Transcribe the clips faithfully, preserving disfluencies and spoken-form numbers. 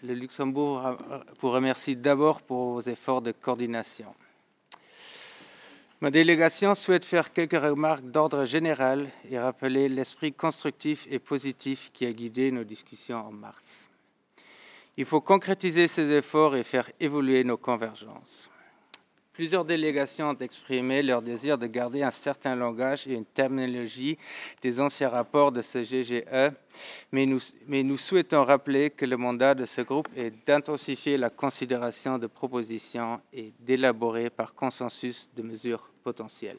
le Luxembourg vous remercie d'abord pour vos efforts de coordination. Ma délégation souhaite faire quelques remarques d'ordre général et rappeler l'esprit constructif et positif qui a guidé nos discussions en mars. Il faut concrétiser ces efforts et faire évoluer nos convergences. Plusieurs délégations ont exprimé leur désir de garder un certain langage et une terminologie des anciens rapports de ce G G E, mais nous, mais nous souhaitons rappeler que le mandat de ce groupe est d'intensifier la considération de propositions et d'élaborer par consensus de mesures potentielles.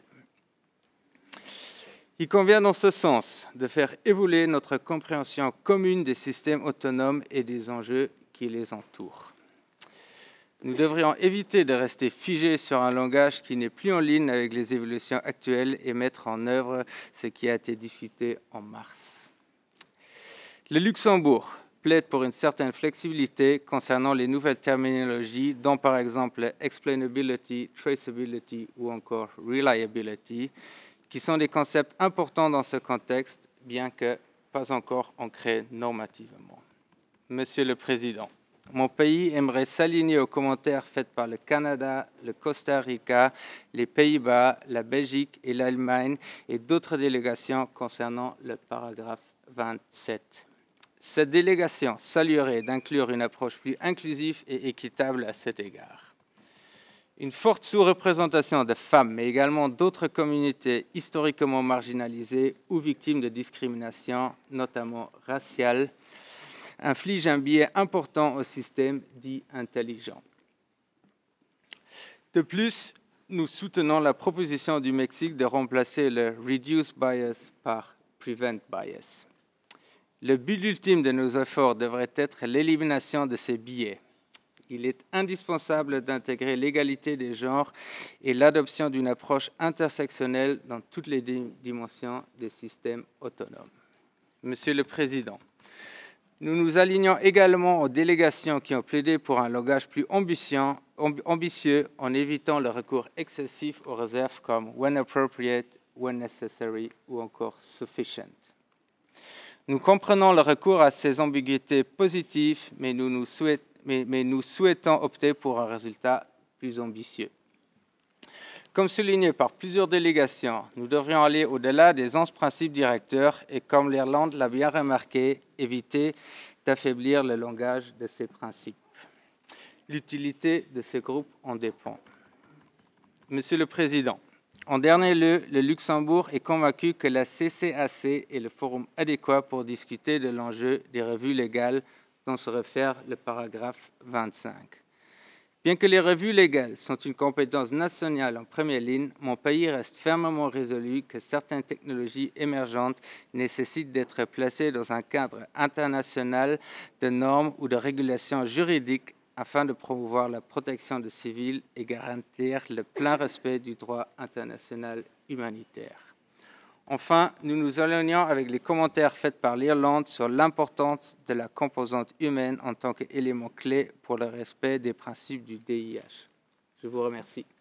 Il convient dans ce sens de faire évoluer notre compréhension commune des systèmes autonomes et des enjeux qui les entourent. Nous devrions éviter de rester figés sur un langage qui n'est plus en ligne avec les évolutions actuelles et mettre en œuvre ce qui a été discuté en mars. Le Luxembourg plaide pour une certaine flexibilité concernant les nouvelles terminologies, dont par exemple explainability, traceability ou encore reliability, qui sont des concepts importants dans ce contexte, bien que pas encore ancrés normativement. Monsieur le Président, mon pays aimerait s'aligner aux commentaires faits par le Canada, le Costa Rica, les Pays-Bas, la Belgique et l'Allemagne et d'autres délégations concernant le paragraphe vingt-sept. Cette délégation saluerait d'inclure une approche plus inclusive et équitable à cet égard. Une forte sous-représentation de femmes, mais également d'autres communautés historiquement marginalisées ou victimes de discrimination, notamment raciale, inflige un biais important au système dit intelligent. De plus, nous soutenons la proposition du Mexique de remplacer le Reduce Bias par Prevent Bias. Le but ultime de nos efforts devrait être l'élimination de ces biais. Il est indispensable d'intégrer l'égalité des genres et l'adoption d'une approche intersectionnelle dans toutes les dimensions des systèmes autonomes. Monsieur le Président, nous nous alignons également aux délégations qui ont plaidé pour un langage plus ambitieux, ambitieux en évitant le recours excessif aux réserves comme « when appropriate »,« when necessary » ou encore « sufficient ». Nous comprenons le recours à ces ambiguïtés positives, mais nous, nous souhaitons, mais, mais nous souhaitons opter pour un résultat plus ambitieux. Comme souligné par plusieurs délégations, nous devrions aller au-delà des onze principes directeurs et, comme l'Irlande l'a bien remarqué, éviter d'affaiblir le langage de ces principes. L'utilité de ces groupes en dépend. Monsieur le Président, en dernier lieu, le Luxembourg est convaincu que la C C A C est le forum adéquat pour discuter de l'enjeu des revues légales dont se réfère le paragraphe vingt-cinq. Bien que les revues légales sont une compétence nationale en première ligne, mon pays reste fermement résolu que certaines technologies émergentes nécessitent d'être placées dans un cadre international de normes ou de régulations juridiques afin de promouvoir la protection des civils et garantir le plein respect du droit international humanitaire. Enfin, nous nous alignons avec les commentaires faits par l'Irlande sur l'importance de la composante humaine en tant qu'élément clé pour le respect des principes du D I H. Je vous remercie.